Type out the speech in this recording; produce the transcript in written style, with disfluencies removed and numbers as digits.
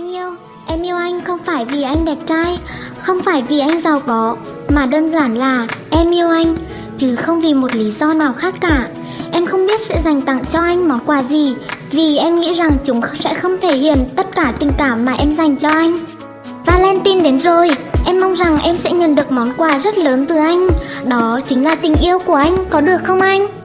Em yêu anh không phải vì anh đẹp trai, không phải vì anh giàu có, mà đơn giản là em yêu anh, chứ không vì một lý do nào khác cả. Em không biết sẽ dành tặng cho anh món quà gì, vì em nghĩ rằng chúng sẽ không thể hiện tất cả tình cảm mà em dành cho anh. Valentine đến rồi, em mong rằng em sẽ nhận được món quà rất lớn từ anh, đó chính là tình yêu của anh, có được không anh?